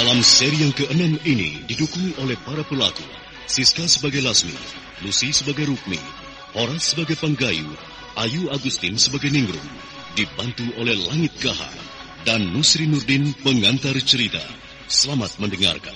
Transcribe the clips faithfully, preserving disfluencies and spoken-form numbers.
Dalam seri yang keenam ini didukung oleh para pelaku Siska sebagai Lasmi, Lucy sebagai Rukmi, Horas sebagai Panggayu, Ayu Agustin sebagai Ningrum, dibantu oleh Langit Gahar, dan Nusri Nurdin pengantar cerita. Selamat mendengarkan.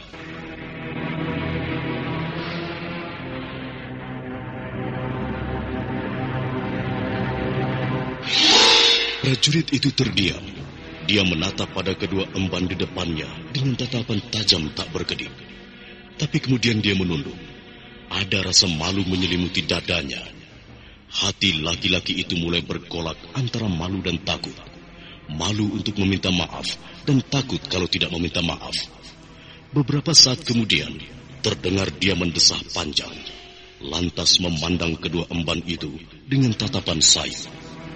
Prajurit itu terdiam. Dia menatap pada kedua emban di depannya dengan tatapan tajam tak berkedip. Tapi kemudian dia menunduk. Ada rasa malu menyelimuti dadanya. Hati laki-laki itu mulai bergolak antara malu dan takut. Malu untuk meminta maaf dan takut kalau tidak meminta maaf. Beberapa saat kemudian, terdengar dia mendesah panjang. Lantas memandang kedua emban itu dengan tatapan sayu.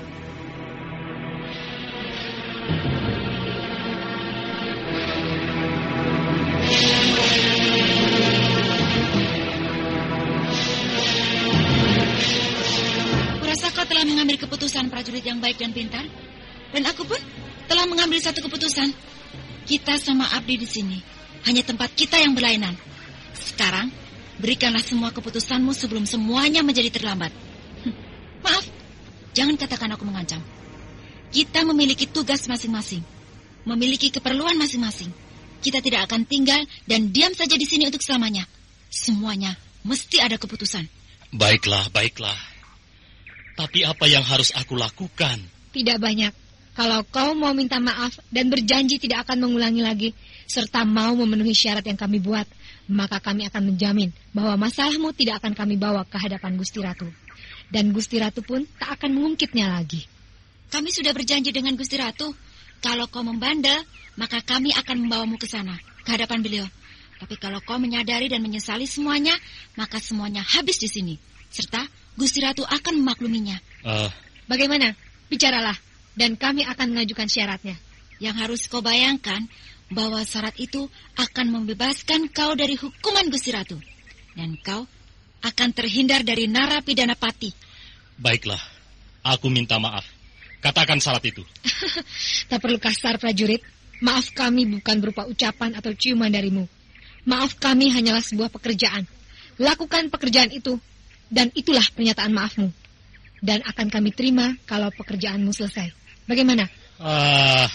Telah mengambil keputusan prajurit yang baik dan pintar, dan aku pun telah mengambil satu keputusan. Kita sama Abdi di sini, hanya tempat kita yang berlainan. Sekarang, berikanlah semua keputusanmu sebelum semuanya menjadi terlambat. Hm, maaf, jangan katakan aku mengancam. Kita memiliki tugas masing-masing, memiliki keperluan masing-masing. Kita tidak akan tinggal dan diam saja di sini untuk selamanya. Semuanya mesti ada keputusan. Baiklah, baiklah. Tapi apa yang harus aku lakukan? Tidak banyak. Kalau kau mau minta maaf dan berjanji tidak akan mengulangi lagi, serta mau memenuhi syarat yang kami buat, maka kami akan menjamin bahwa masalahmu tidak akan kami bawa ke hadapan Gusti Ratu. Dan Gusti Ratu pun tak akan mengungkitnya lagi. Kami sudah berjanji dengan Gusti Ratu. Kalau kau membandel, maka kami akan membawamu ke sana, ke hadapan beliau. Tapi kalau kau menyadari dan menyesali semuanya, maka semuanya habis di sini. Serta Gusti Ratu akan memakluminya. Uh. Bagaimana? Bicaralah, dan kami akan mengajukan syaratnya. Yang harus kau bayangkan, bahwa syarat itu akan membebaskan kau dari hukuman Gusti Ratu. Dan kau akan terhindar dari narapidana pati. Baiklah, aku minta maaf. Katakan syarat itu. Tak perlu kasar, prajurit. Maaf kami bukan berupa ucapan atau ciuman darimu. Maaf kami hanyalah sebuah pekerjaan. Lakukan pekerjaan itu. Dan itulah pernyataan maafmu. Dan akan kami terima kalau pekerjaanmu selesai. Bagaimana? Ah,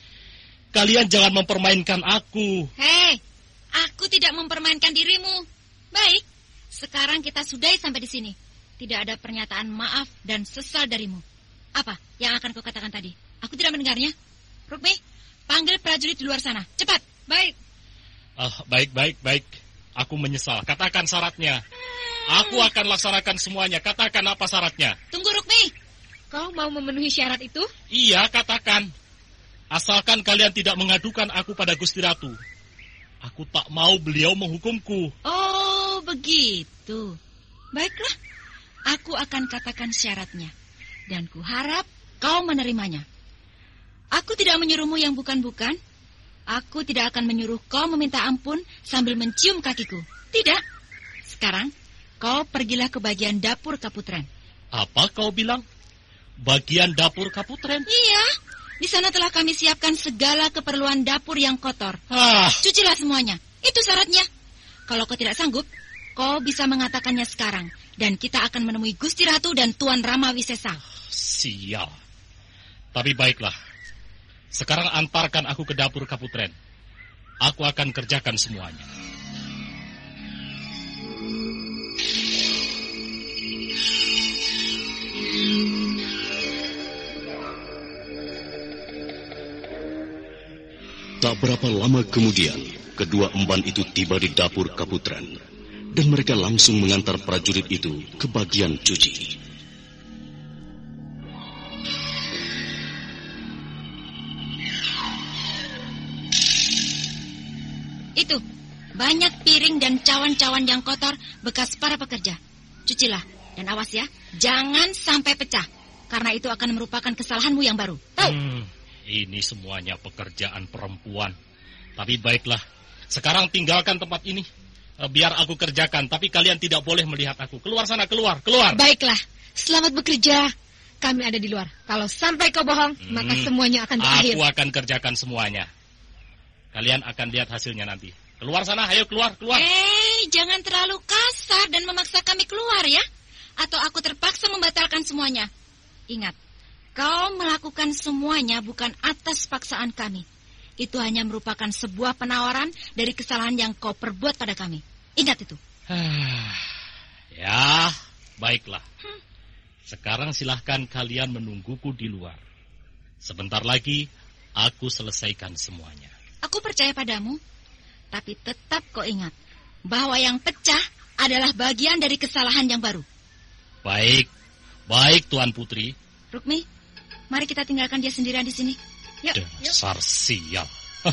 kalian jangan mempermainkan aku. Hei, aku tidak mempermainkan dirimu. Baik, sekarang kita sudahi sampai di sini. Tidak ada pernyataan maaf dan sesal darimu. Apa yang akan kau katakan tadi? Aku tidak mendengarnya. Rukmi, panggil prajurit di luar sana. Cepat. Baik. Ah, baik, baik, baik. Aku menyesal. Katakan syaratnya. Aku akan laksanakan semuanya. Katakan apa syaratnya. Tunggu, Rukmi. Kau mau memenuhi syarat itu? Iya, katakan. Asalkan kalian tidak mengadukan aku pada Gusti Ratu. Aku tak mau beliau menghukumku. Oh, begitu. Baiklah. Aku akan katakan syaratnya. Dan kuharap kau menerimanya. Aku tidak menyuruhmu yang bukan-bukan. Aku tidak akan menyuruh kau meminta ampun sambil mencium kakiku. Tidak. Sekarang, kau pergilah ke bagian dapur Kaputren. Apa kau bilang? Bagian dapur Kaputren? Iya. Di sana telah kami siapkan segala keperluan dapur yang kotor. Ah. Cucilah semuanya. Itu syaratnya. Kalau kau tidak sanggup, kau bisa mengatakannya sekarang. Dan kita akan menemui Gusti Ratu dan Tuan Rama Wisesa. Sial. Tapi baiklah. Sekarang antarkan aku ke dapur Kaputren. Aku akan kerjakan semuanya. Tak berapa lama kemudian, kedua emban itu tiba di dapur Kaputren, dan mereka langsung mengantar prajurit itu ke bagian cuci. Itu, banyak piring dan cawan-cawan yang kotor bekas para pekerja. Cucilah, dan awas ya, jangan sampai pecah, karena itu akan merupakan kesalahanmu yang baru. Tahu? Hmm, ini semuanya pekerjaan perempuan. Tapi baiklah, sekarang tinggalkan tempat ini. Biar aku kerjakan, tapi kalian tidak boleh melihat aku. Keluar sana, keluar, keluar. Baiklah, selamat bekerja. Kami ada di luar. Kalau sampai kau bohong, hmm, maka semuanya akan berakhir. Aku akan kerjakan semuanya. Kalian akan lihat hasilnya nanti. Keluar sana, ayo keluar, keluar. Eh, jangan terlalu kasar dan memaksa kami keluar ya. Atau aku terpaksa membatalkan semuanya. Ingat, kau melakukan semuanya bukan atas paksaan kami. Itu hanya merupakan sebuah penawaran dari kesalahan yang kau perbuat pada kami. Ingat itu. Ya, baiklah. Hmm. Sekarang silahkan kalian menungguku di luar. Sebentar lagi, aku selesaikan semuanya. Aku percaya padamu, tapi tetap kau ingat bahwa yang pecah adalah bagian dari kesalahan yang baru. Baik, baik Tuan Putri. Rukmi, mari kita tinggalkan dia sendirian di sini. Yuk, Dasar yuk. sial.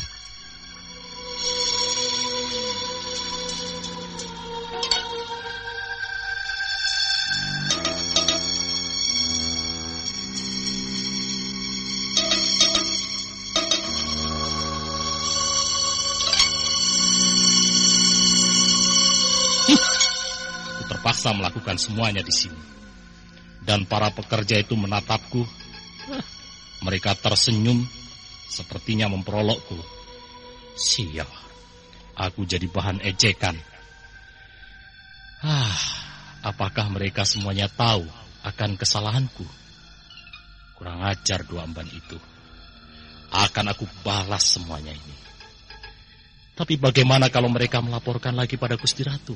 Terpaksa melakukan semuanya di sini. Dan para pekerja itu menatapku. Mereka tersenyum, sepertinya memperolokku. Sial, aku jadi bahan ejekan. Ah, apakah mereka semuanya tahu akan kesalahanku? Kurang ajar dua emban itu. Akan aku balas semuanya ini. Tapi bagaimana kalau mereka melaporkan lagi pada Gusti Ratu?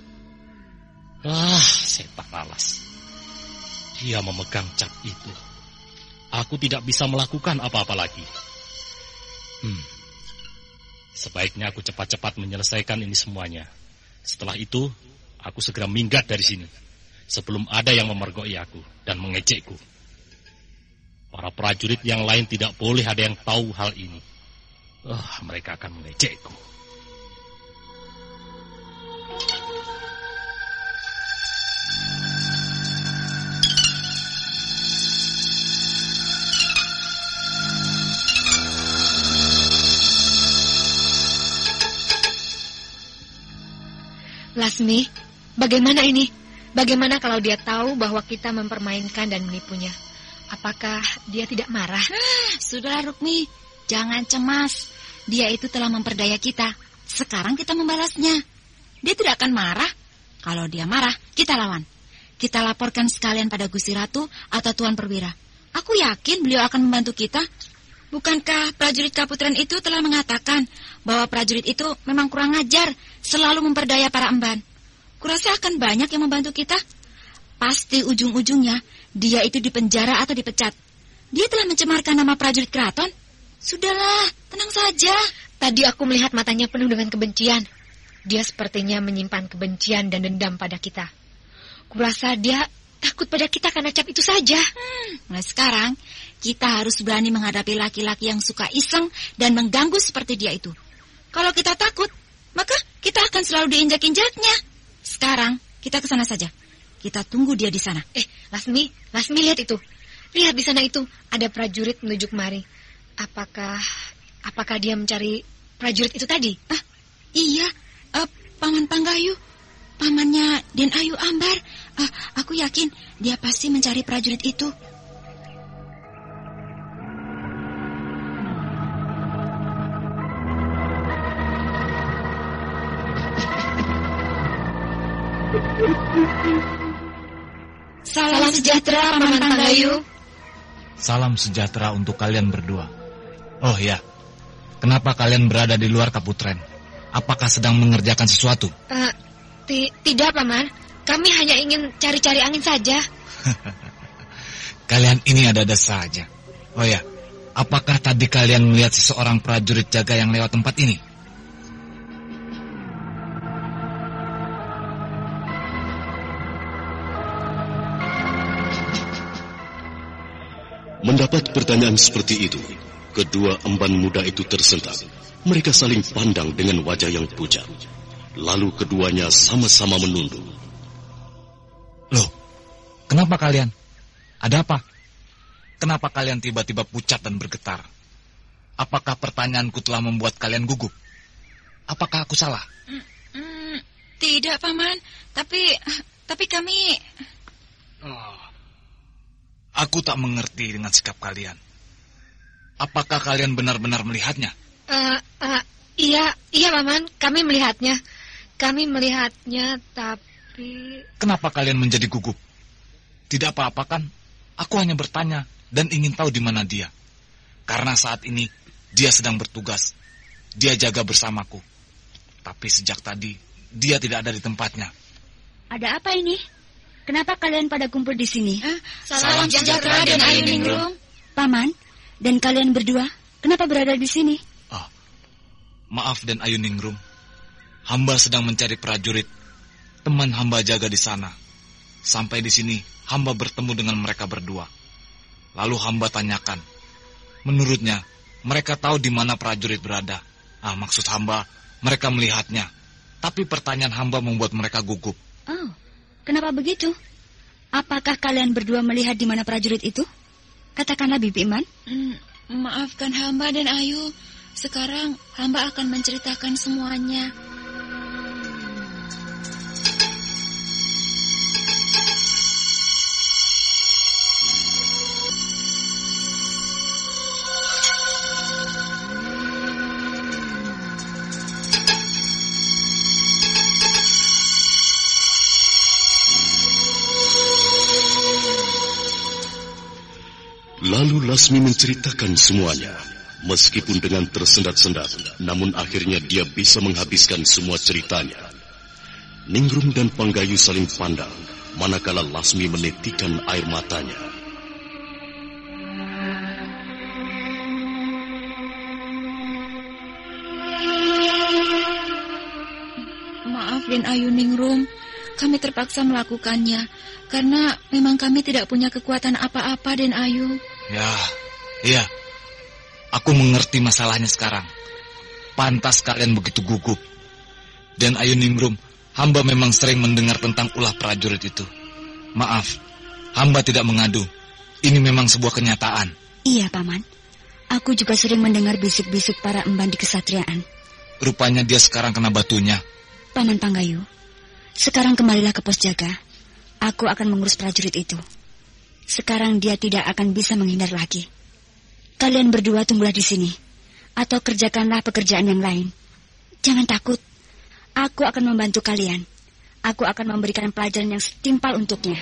Ah, setan alas. Dia memegang cap itu. Aku tidak bisa melakukan apa-apa lagi. Hmm. Sebaiknya aku cepat-cepat menyelesaikan ini semuanya. Setelah itu, aku segera minggat dari sini. Sebelum ada yang memergoi aku dan mengejekku. Para prajurit yang lain tidak boleh ada yang tahu hal ini. Ah, mereka akan mengejekku. Lasmi, bagaimana ini? Bagaimana kalau dia tahu bahwa kita mempermainkan dan menipunya? Apakah dia tidak marah? Ah, sudahlah Rukmi, jangan cemas. Dia itu telah memperdaya kita. Sekarang kita membalasnya. Dia tidak akan marah. Kalau dia marah, kita lawan. Kita laporkan sekalian pada Gusti Ratu atau Tuan Perwira. Aku yakin beliau akan membantu kita. Bukankah prajurit Kaputren itu telah mengatakan bahwa prajurit itu memang kurang ajar, selalu memperdaya para emban? Kurasa akan banyak yang membantu kita. Pasti ujung-ujungnya dia itu dipenjara atau dipecat. Dia telah mencemarkan nama prajurit keraton. Sudahlah, tenang saja. Tadi aku melihat matanya penuh dengan kebencian. Dia sepertinya menyimpan kebencian dan dendam pada kita. Kurasa dia takut pada kita karena cap itu saja. Hmm, mulai sekarang kita harus berani menghadapi laki-laki yang suka iseng dan mengganggu seperti dia itu. Kalau kita takut, maka kita akan selalu diinjak-injaknya. Sekarang kita ke sana saja. Kita tunggu dia di sana. Eh, Lasmi, Lasmi lihat itu. Lihat di sana itu ada prajurit menuju kemari. Apakah apakah dia mencari prajurit itu tadi? Ah, iya, uh, Paman Panggayu, pamannya Den Ayu Ambar. Uh, aku yakin dia pasti mencari prajurit itu. Salam sejahtera, Paman Panggayu. Salam sejahtera untuk kalian berdua. Oh ya, kenapa kalian berada di luar Kaputren? Apakah sedang mengerjakan sesuatu? Uh, ti- tidak, Paman. Kami hanya ingin cari-cari angin saja. Kalian ini ada-ada saja. Oh ya, apakah tadi kalian melihat seseorang prajurit jaga yang lewat tempat ini? Mendapat pertanyaan seperti itu, kedua emban muda itu tersentak. Mereka saling pandang dengan wajah yang pucat. Lalu keduanya sama-sama menunduk. Loh, kenapa kalian? Ada apa? Kenapa kalian tiba-tiba pucat dan bergetar? Apakah pertanyaanku telah membuat kalian gugup? Apakah aku salah? Mm, mm, tidak, Paman. Tapi, tapi kami... Oh, aku tak mengerti dengan sikap kalian. Apakah kalian benar-benar melihatnya? Uh, uh, iya, iya Paman, kami melihatnya. Kami melihatnya, tapi... Kenapa kalian menjadi gugup? Tidak apa-apa kan? Aku hanya bertanya dan ingin tahu di mana dia. Karena saat ini dia sedang bertugas. Dia jaga bersamaku. Tapi sejak tadi dia tidak ada di tempatnya. Ada apa ini? Kenapa kalian pada kumpul di sini? Ah, salam, salam sejahtera dan Ayu Ningrum. Paman, dan kalian berdua, kenapa berada di sini? Ah, maaf dan Ayu Ningrum. Hamba sedang mencari prajurit. Teman hamba jaga di sana. Sampai di sini, hamba bertemu dengan mereka berdua. Lalu hamba tanyakan. Menurutnya, mereka tahu di mana prajurit berada. Ah, maksud hamba, mereka melihatnya. Tapi pertanyaan hamba membuat mereka gugup. Oh, kenapa begitu? Apakah kalian berdua melihat di mana prajurit itu? Katakanlah, Bibi Iman. Hmm, maafkan hamba dan Ayu. Sekarang hamba akan menceritakan semuanya. Lalu Lasmi menceritakan semuanya. Meskipun dengan tersendat-sendat, namun akhirnya dia bisa menghabiskan semua ceritanya. Ningrum dan Panggayu saling pandang, manakala Lasmi menitikan air matanya. Maaf Den Ayu Ningrum, kami terpaksa melakukannya, karena memang kami tidak punya kekuatan apa-apa Den Ayu. Ya, iya. Aku mengerti masalahnya sekarang. Pantas kalian begitu gugup. Dan Ayu Ningrum, hamba memang sering mendengar tentang ulah prajurit itu. Maaf, hamba tidak mengadu. Ini memang sebuah kenyataan. Iya, Paman. Aku juga sering mendengar bisik-bisik para emban di kesatriaan. Rupanya dia sekarang kena batunya. Paman Panggayu, sekarang kembalilah ke pos jaga. Aku akan mengurus prajurit itu. Sekarang dia tidak akan bisa menghindar lagi. Kalian berdua tunggulah di sini, atau kerjakanlah pekerjaan yang lain. Jangan takut. Aku akan membantu kalian. Aku akan memberikan pelajaran yang setimpal untuknya.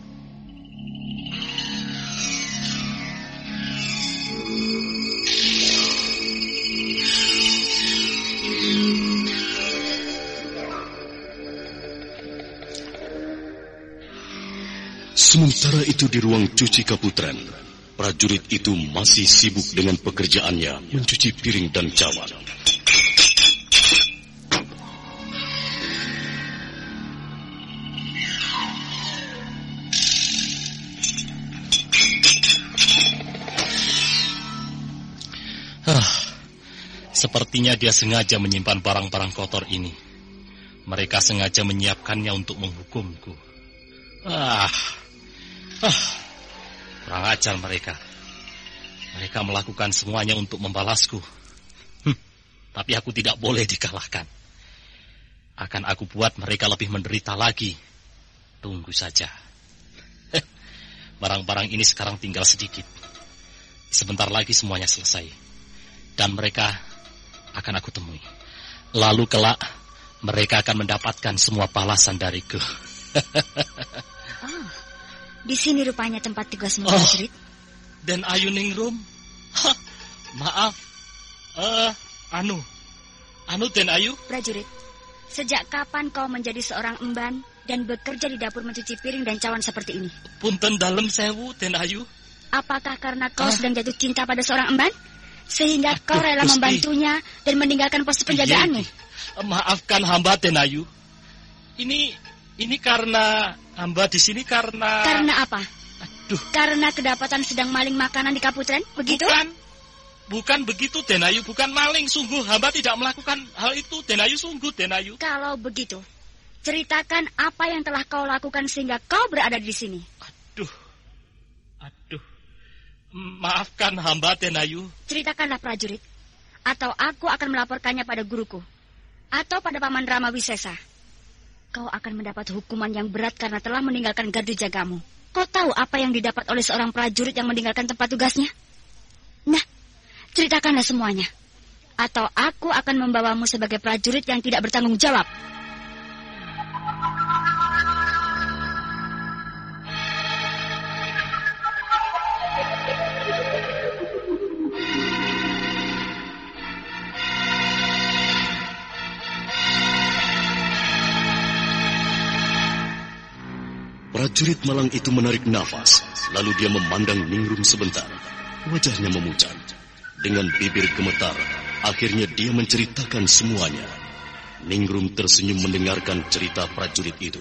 Sementara itu di ruang cuci Kaputren, prajurit itu masih sibuk dengan pekerjaannya mencuci piring dan cawan. Ah, sepertinya dia sengaja menyimpan barang-barang kotor ini. Mereka sengaja menyiapkannya untuk menghukumku. Ah, ah, kurang ajar mereka. Mereka melakukan semuanya untuk membalasku. Hm, tapi aku tidak boleh dikalahkan. Akan aku buat mereka lebih menderita lagi. Tunggu saja. Barang-barang ini sekarang tinggal sedikit. Sebentar lagi semuanya selesai. Dan mereka akan aku temui. Lalu kelak mereka akan mendapatkan semua balasan dariku. Oh, di sini rupanya tempat tugasmu, oh, prajurit. Dan Ayu Ningrum, ha, maaf, uh, anu, anu Dan Ayu. Prajurit, sejak kapan kau menjadi seorang emban dan bekerja di dapur mencuci piring dan cawan seperti ini? Punten dalem sewu, Dan Ayu. Apakah karena kau ah. sedang jatuh cinta pada seorang emban, sehingga Aduh, kau rela Gusti. membantunya dan meninggalkan pos penjagaanmu? Iya, maafkan hamba, Dan Ayu. Ini, ini karena hamba di sini karena. Karena apa? Aduh. Karena kedapatan sedang maling makanan di Kaputren, begitu? Bukan, bukan begitu, Den Ayu. Bukan maling, sungguh hamba tidak melakukan hal itu, Den Ayu. Sungguh, Den Ayu. Kalau begitu, ceritakan apa yang telah kau lakukan sehingga kau berada di sini. Aduh, aduh, maafkan hamba, Den Ayu. Ceritakanlah, prajurit, atau aku akan melaporkannya pada guruku atau pada Paman Rama Wisesa. Kau akan mendapat hukuman yang berat karena telah meninggalkan gardu jagamu. Kau tahu apa yang didapat oleh seorang prajurit yang meninggalkan tempat tugasnya? Nah, ceritakanlah semuanya. atau aku akan membawamu sebagai prajurit yang tidak bertanggung jawab. Prajurit malang itu menarik nafas, lalu dia memandang Ningrum sebentar. Wajahnya memucat. Dengan bibir gemetar, akhirnya dia menceritakan semuanya. Ningrum tersenyum mendengarkan cerita prajurit itu.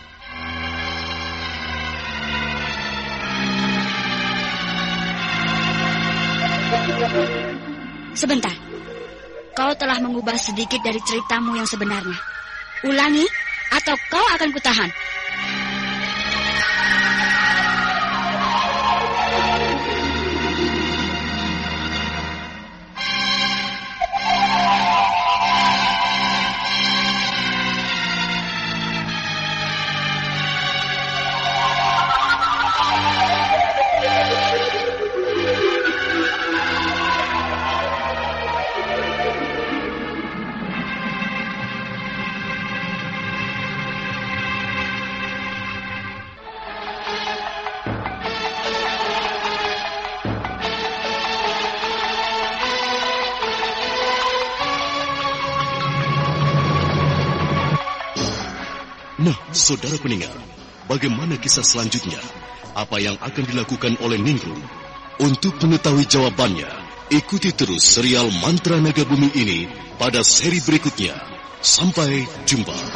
Sebentar. Kau telah mengubah sedikit dari ceritamu yang sebenarnya. Ulangi, atau kau akan kutahan. Nah, saudara pendengar, bagaimana kisah selanjutnya? Apa yang akan dilakukan oleh Ningrum? Untuk mengetahui jawabannya, ikuti terus serial Mantra Naga Bumi ini pada seri berikutnya. Sampai jumpa.